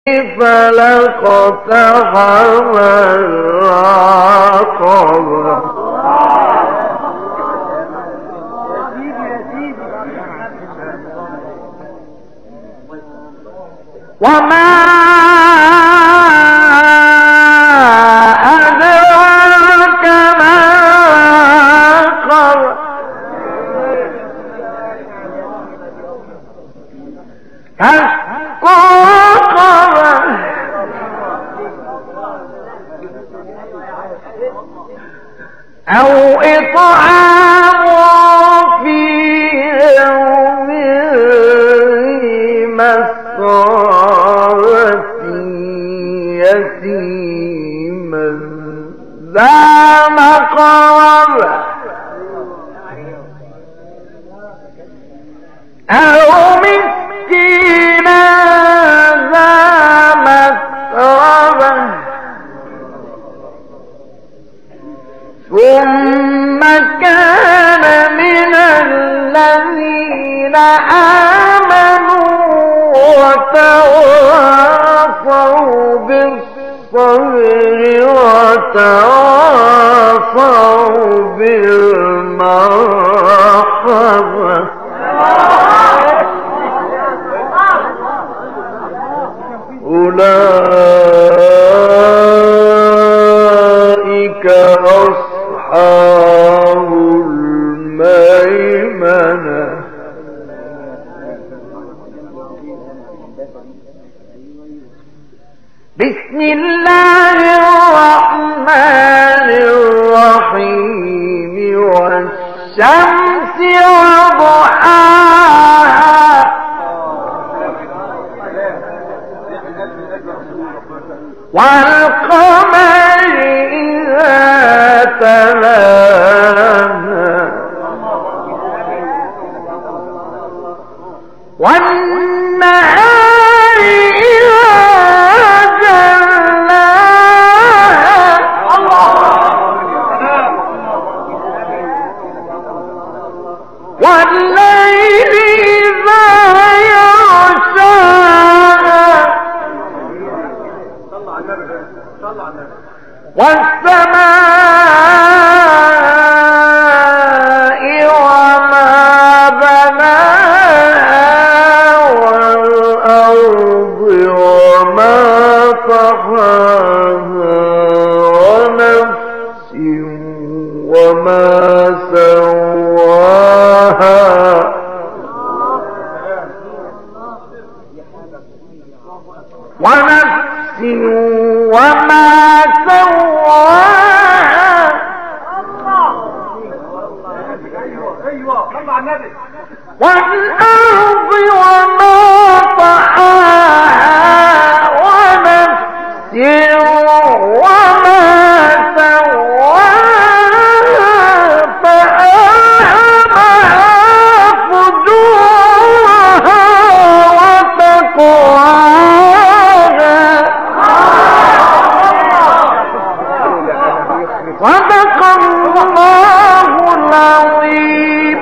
فلقتحم العقبة وما أدراك ما العقبة أو إطعام في يوم ذي مسغبة يتيما ذا مقربة أو مسكينا ذا متربة ثم كان من الذين آمنوا وتواصوا بالصبر وتواصوا بالمرحمة أولئك أصحاب الميمنة بسم الله الرحمن الرحيم والشمس وضحاها والقمر إذا تلاها والنهار إذا جلاها والليل إذا يغشاها والسماء وما بناها والأرض وما طحاها ونفس وما سواها ونفس وما سواها والأرض وما طحاها ونفس وما سواها فألهمها فجورها وتقواها صدق الله العظيم.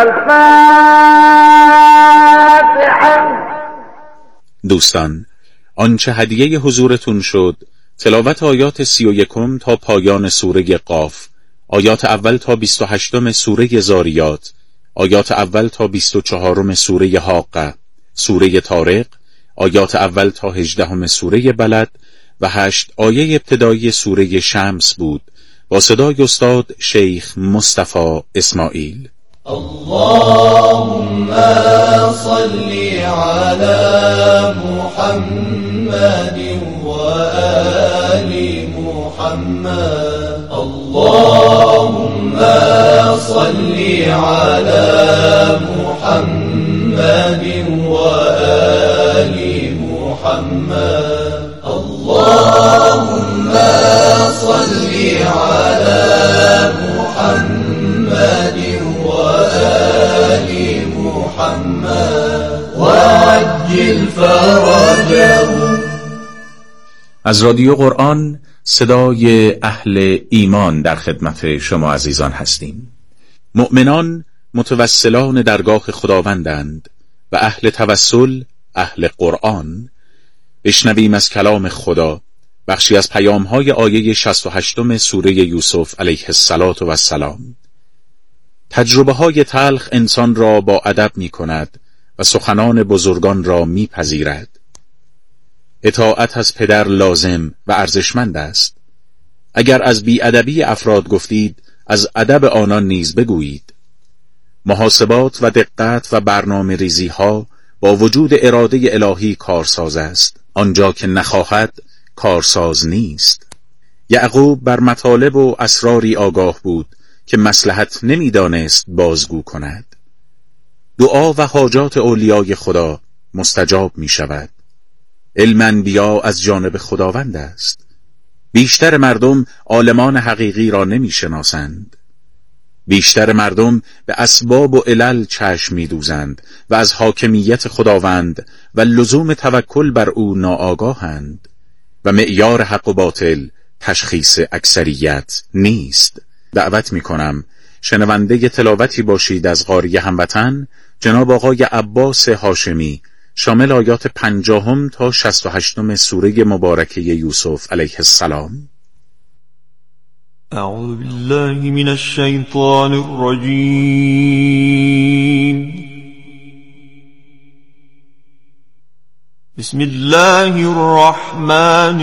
الفاتحة. دوستان، آنچه هدیه حضورتون شد تلاوت آیات 31 تا پایان سوره قاف، آیات اول تا 28 سوره زاریات، آیات اول تا 24 سوره حاقه، سوره طارق، آیات اول تا 18 سوره بلد و 8 آیه ابتدایی سوره شمس بود با صدای استاد شیخ مصطفی اسماعیل. اللهم صل على محمد وآل محمد. اللهم صل على محمد وآل محمد. اللهم صل على محمد وآل محمد وعجل فرجه. از رادیو قرآن، صدای اهل ایمان، در خدمت شما عزیزان هستیم. مؤمنان متوسلان درگاه خداوندند و اهل توسل اهل قرآن بشنویم از کلام خدا بخشی از پیام‌های آیه 68 سوره یوسف علیه السلام. تجربه‌های تلخ انسان را با ادب می‌کند و سخنان بزرگان را می‌پذیرد. اطاعت از پدر لازم و ارزشمند است. اگر از بی‌ادبی افراد گفتید، از ادب آنان نیز بگویید. محاسبات و دقت و برنامه ریزی ها با وجود اراده الهی کارساز است. آنجا که نخواهد کارساز نیست. یعقوب بر مطالب و اسراری آگاه بود که مصلحت نمیدانست بازگو کند. دعا و حاجات اولیای خدا مستجاب می شود. علم انبیا از جانب خداوند است. بیشتر مردم عالمان حقیقی را نمی شناسند. بیشتر مردم به اسباب و علل چشم می دوزند و از حاکمیت خداوند و لزوم توکل بر او ناآگاهند و معیار حق و باطل تشخیص اکثریت نیست. دعوت می کنم شنونده تلاوتی باشید از قاری هموطن جناب آقای عباس هاشمی، شامل آیات 50 تا 68 سوره مبارکه یوسف علیه السلام. اعوذ بالله من الشیطان الرجیم. بسم الله الرحمن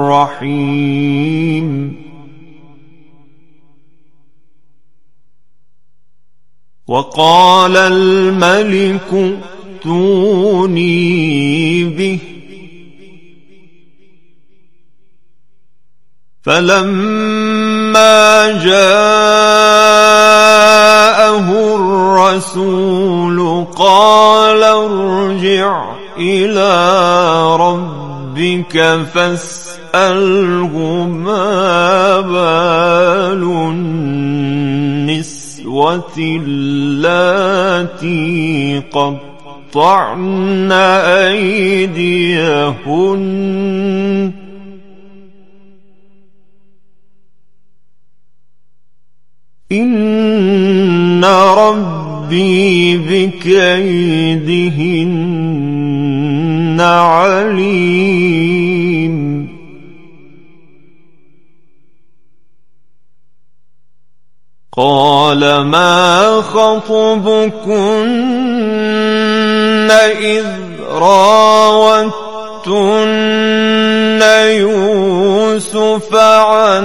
الرحیم. وقال الملك ائتوني به فلما جاءه الرسول قال ارجع إلى ربك فاسأله ما بال النسوة اللاتي قطعن أيديهن إن ربي بكيدهن عليم. قال ما خطبكن إذ راوتن يوسف عن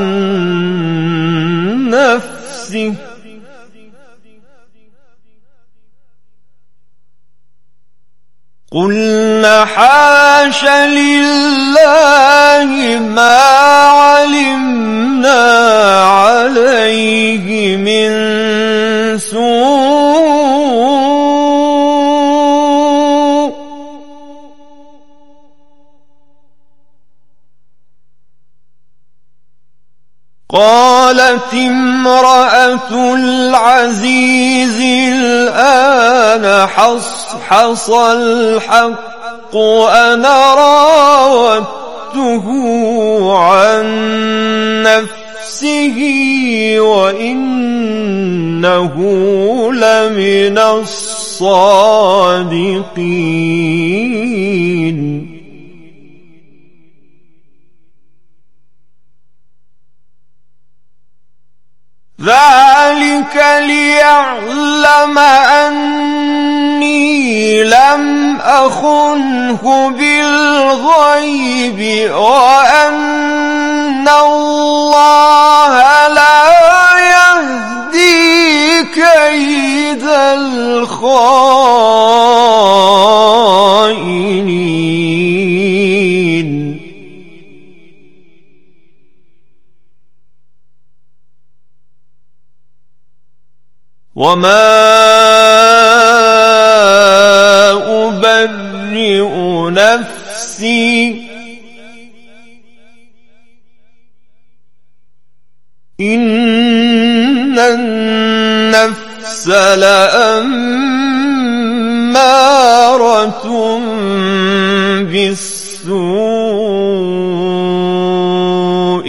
نفسه قلنا حاش لله ما علمنا عليه من سوء قالت امرأة العزيز الآن حصحص الحق أنا راودته عن نفسه وإنه لمن الصادقين. ذلك ليعلم أني لم أخنه بالغيب وأن الله لا يهدي كيد الخائنين. وما أبرئ نفسي إن النفس لأمارة بالسوء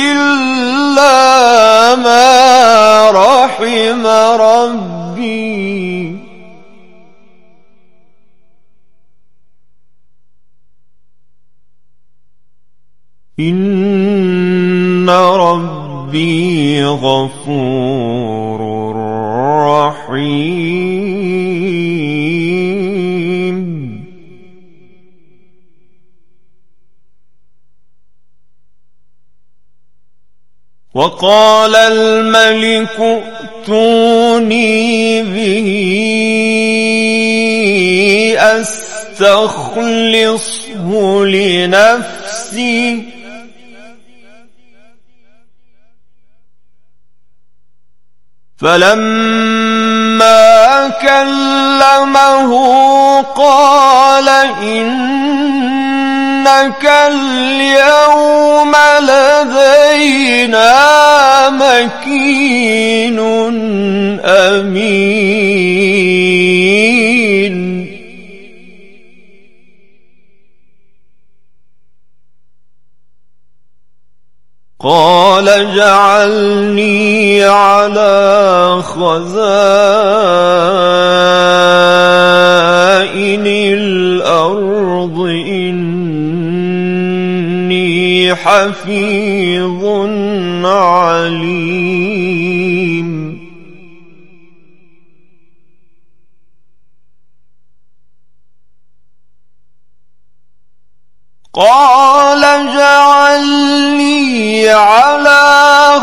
إلا ما رحم ربي إن ربي غفور رحيم. وقال الملك ائتوني به أستخلصه لنفسي. فلما كلمه قال إنك اليوم لدينا مكين أمين. قال اجعلني على خزائن الأرض إني حفيظ عليم. قال اجعلني على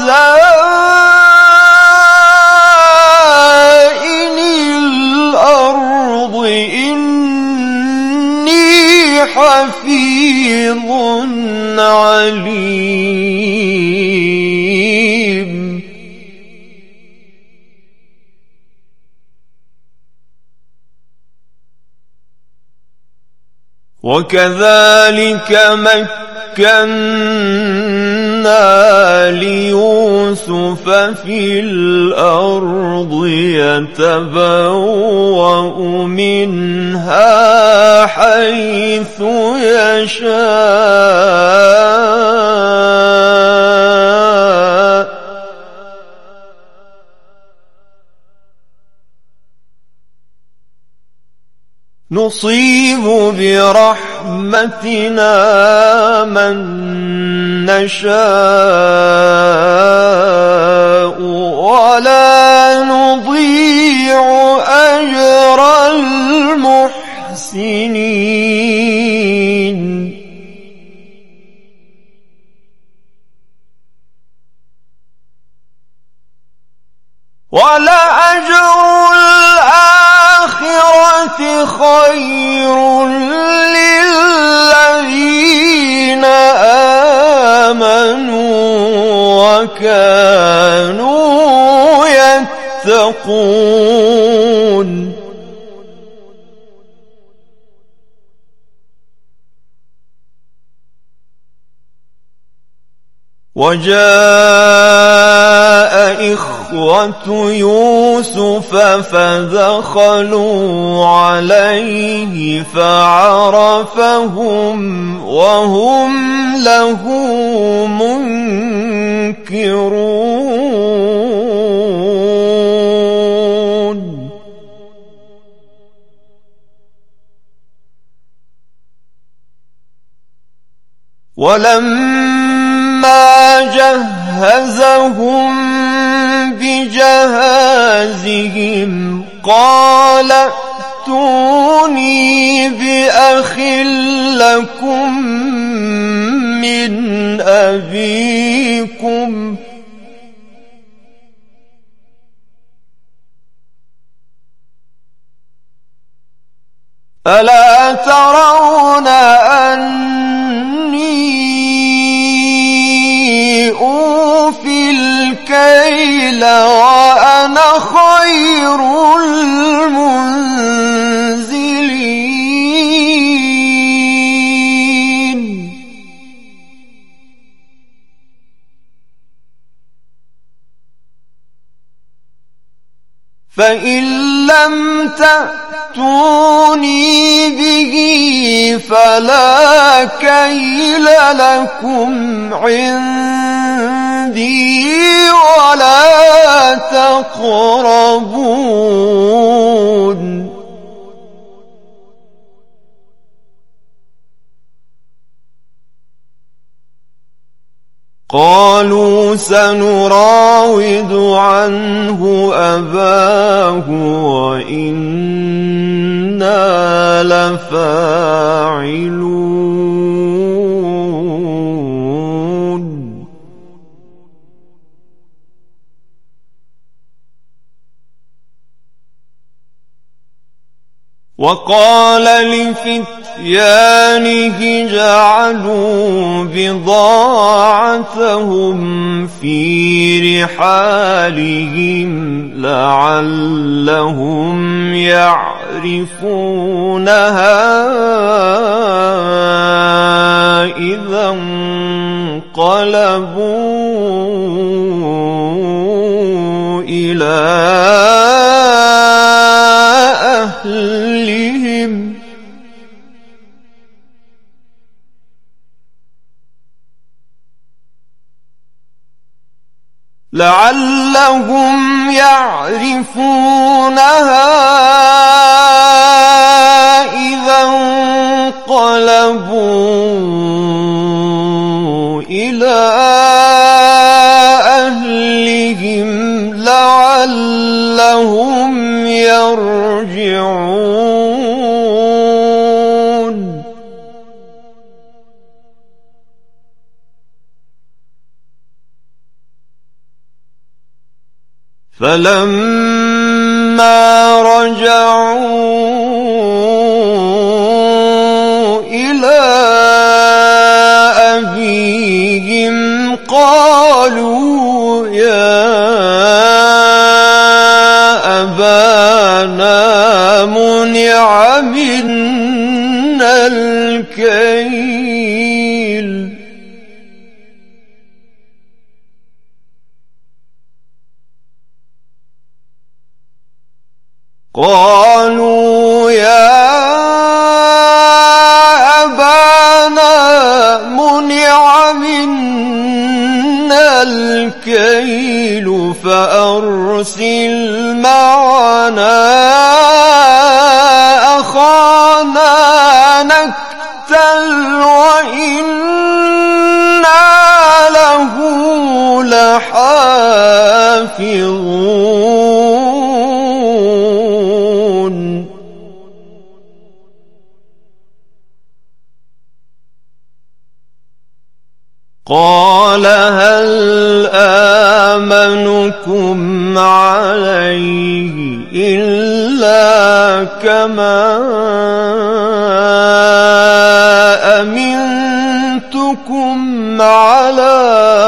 خزائن الأرض إني حفيظ عليم. وكذلك مكنا ليوسف في الأرض يتبوأ منها حيث يشاء نصيب برحمتنا من نشاء ولا نضيع أجر المحسنين. ولأجر الآخرة خير للذين آمنوا وكانوا يتقون. وجاء إخوة يوسف فدخلوا عليه فعرفهم وهم له منكرون. ولما جهزهم بجهازهم قال ائتوني بأخ لكم من أبيكم ألا ترون أني أوفي الكيل وأنا خير المنزلين. فإن لم تأتوني به فلا كيل لكم عندي ولا تقربون. قالوا سنراود عنه أباه وإنا لفاعلون وقال لفتيانه جعلوا بضاعتهم في رحالهم لعلهم يعرفونها إذا انقلبوا إلى أهلهم لعلهم يعرفونها إذا انقلبوا إلى أهلهم لعلهم يرجعون فلما رجعوا إلى أبيهم قالوا يا أبانا منع منا الكيل قالوا يا أبانا منع منا الكيل فأرسل معنا أخانا نكتل وإنا له لحافظون قال هل آمنكم عليه إلا كما أمنتكم على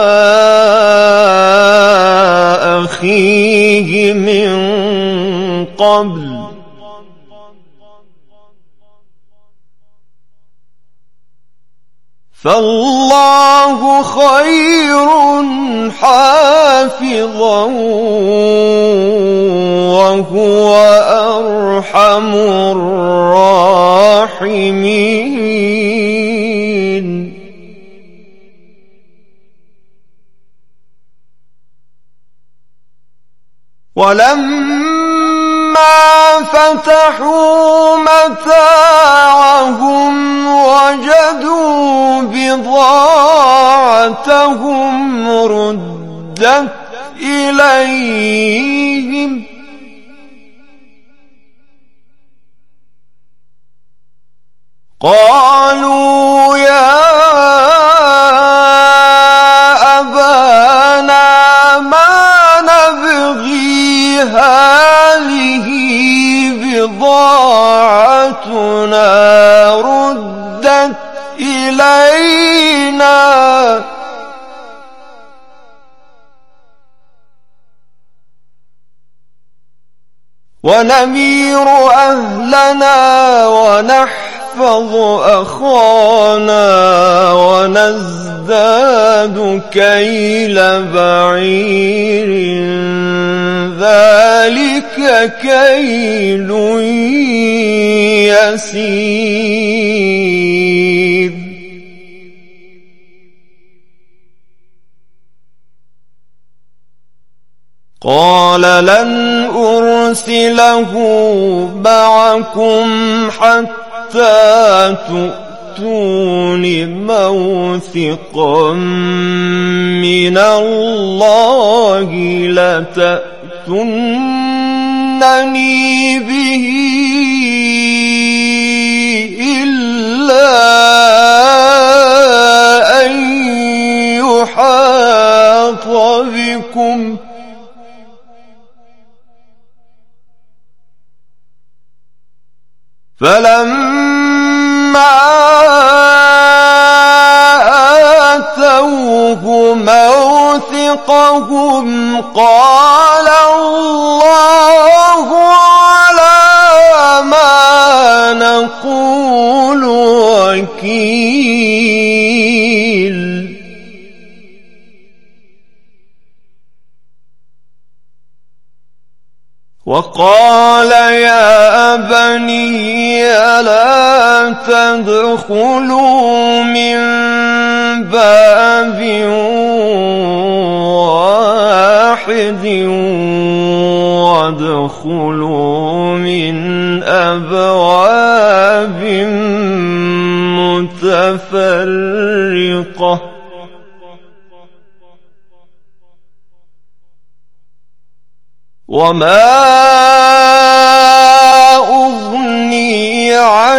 أخيه من قبل فالله خير حافظا وهو أرحم الراحمين ولما فتحوا متاعهم وجدوا بضاعتهم ردت إليهم قالوا يا أبانا ما نبغي هذه بضاعتنا ردت إلينا ونمير أهلنا ونحفظ أخانا ونزداد كيل بعير ذلك كيل يسير قال لن أرسله معكم حتى تؤتون تأتون موثقا من الله لتأتونني به إلا أن يحاط بكم فلما آتوه موثقهم قال الله على ما نقول وكيل وقال يا بني لا تدخلوا من باب واحد وادخلوا من أبواب متفرقة وما أغني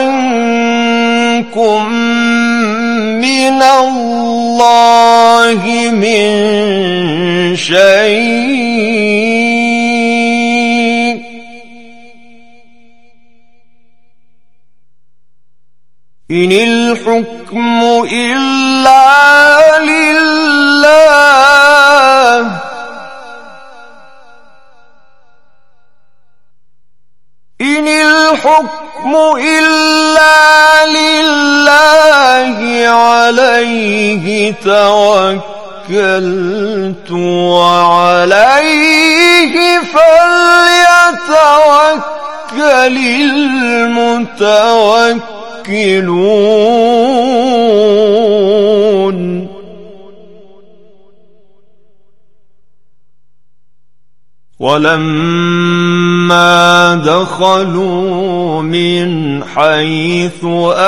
عنكم من الله من شيء إن الحكم إلا لله إن الحكم إلا لله عليه توكلت وعليه فليتوكل المتوكلون ولما دخلوا من حيث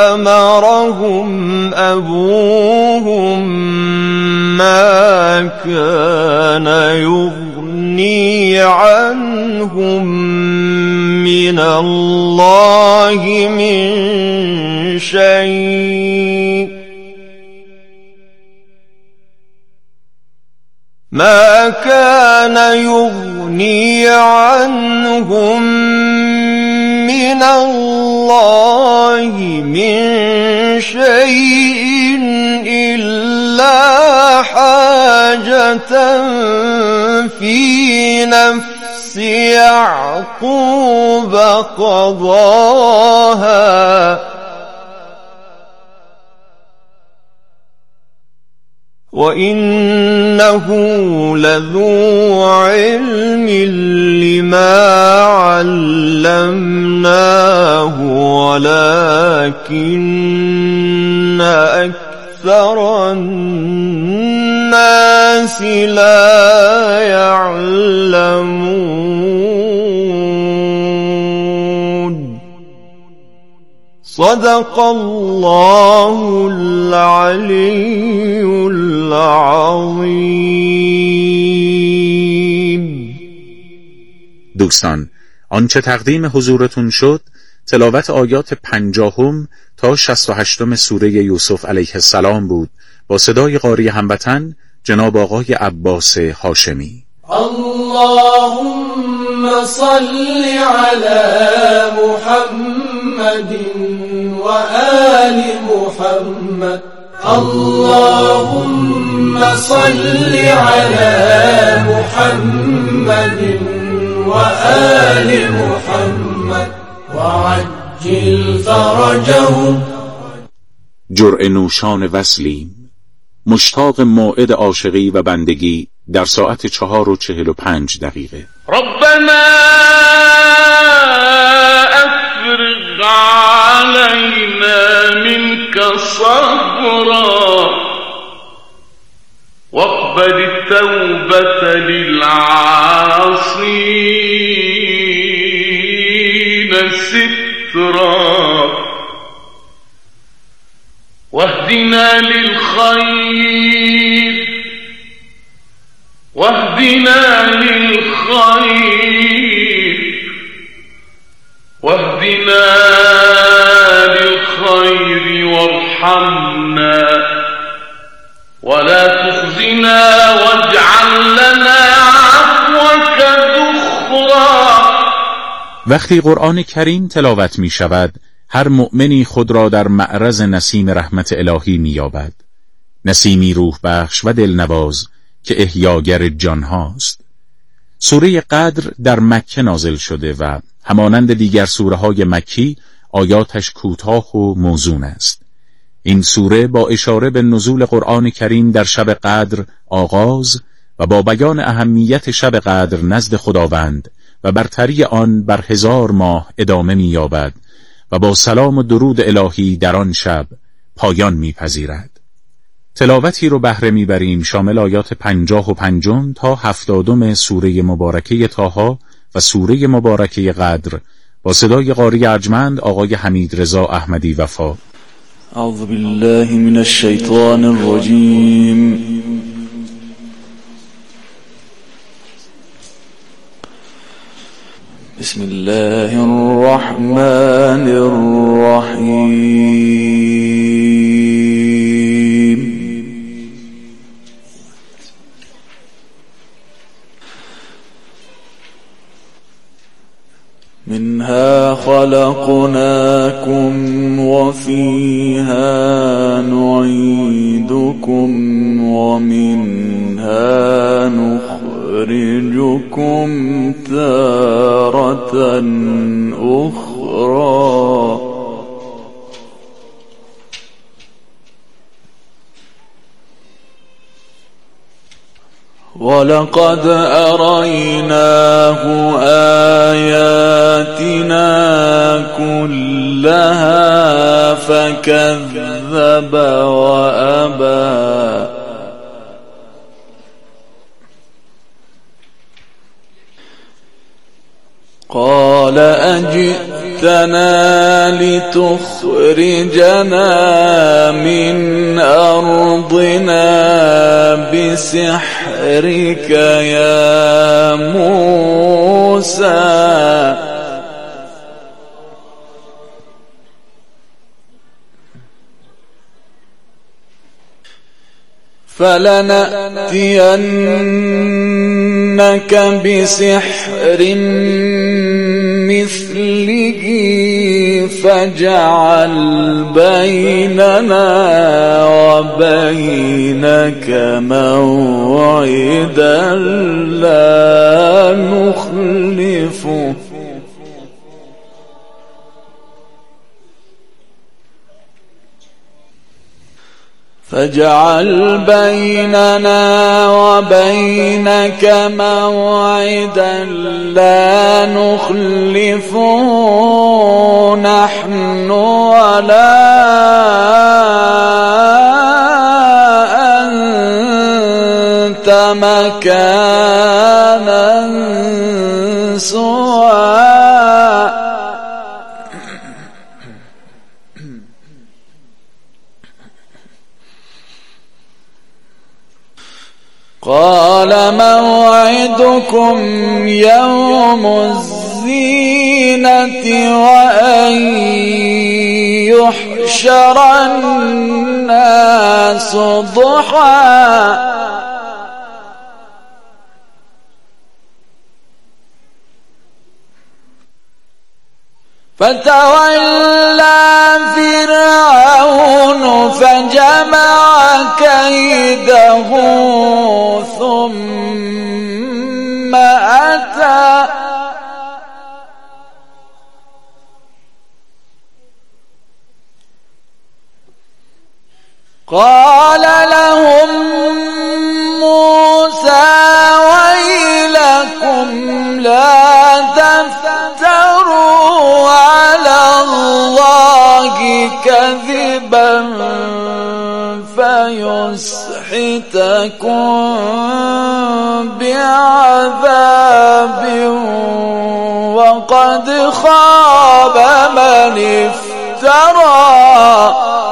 أمرهم أبوهم ما كان يغني عنهم من الله من شيء ما كان يغني عنهم من الله من شيء إلا حاجة في نفس يعقوب قضاها وإنه لذو علم لما علمناه ولكن أكثر الناس لا يعلمون صدق الله العلي العظیم. دوستان، آنچه تقدیم حضورتون شد تلاوت آیات 50 تا 68 سوره یوسف علیه السلام بود با صدای قاری هموطن جناب آقای عباس هاشمی. اللهم صل على محمد و آل محمد. اللهم صل على محمد و آل محمد وعجل فرجهم. جرعه نوشان وصلیم، مشتاق موعد عاشقی و بندگی در ساعت 4:45. ربنا افرغ علينا منك صبرا واقبل التوبة للعاصين سترا واهدنا للخير واهدنا للخير واهدنا للخير وارحمنا ولا تخزنا واجعل لنا عفوك ذخرا. وقتی قرآن کریم تلاوت می شود، هر مؤمنی خود را در معرض نسیم رحمت الهی می یابد، نسیمی روح بخش و دلنواز که احیاگر جان هاست. سوره قدر در مکه نازل شده و همانند دیگر سوره های مکی آیاتش کوتاه و موزون است. این سوره با اشاره به نزول قرآن کریم در شب قدر آغاز و با بیان اهمیت شب قدر نزد خداوند و برتری آن بر 1000 ماه ادامه می یابد و با سلام و درود الهی در آن شب پایان می پذیرد. تلاوتی رو بهره می بریم شامل آیات 55 تا 70 سوره مبارکه طه و سوره مبارکه قدر با صدای قاری ارجمند آقای حمیدرضا احمدی وفا. اعوذ بالله من الشیطان الرجیم. بسم الله الرحمن الرحیم. منها خلقناكم وفيها نعيدكم ومنها نخرجكم تارة أخرى. ولقد أريناه آياتنا كلها فكذب وأبى. قال أجئتنا لتخرجنا من أرضنا بسحرك يا موسى. فلنأتينك بسحر مثله فاجعل بيننا وبينك موعدا لا نخلفه فاجعل بيننا وبينك موعدا لا نخلفه نحن ولا أنت مكانا سوى. قال موعدكم يوم الزينة وأن يحشر الناس ضحى فتولى فرعون فجمع كيده ثم أتى قال لهم موسى ويلكم لا تفتروا على الله كذبا فيسحتكم بعذاب وقد خاب من افترى.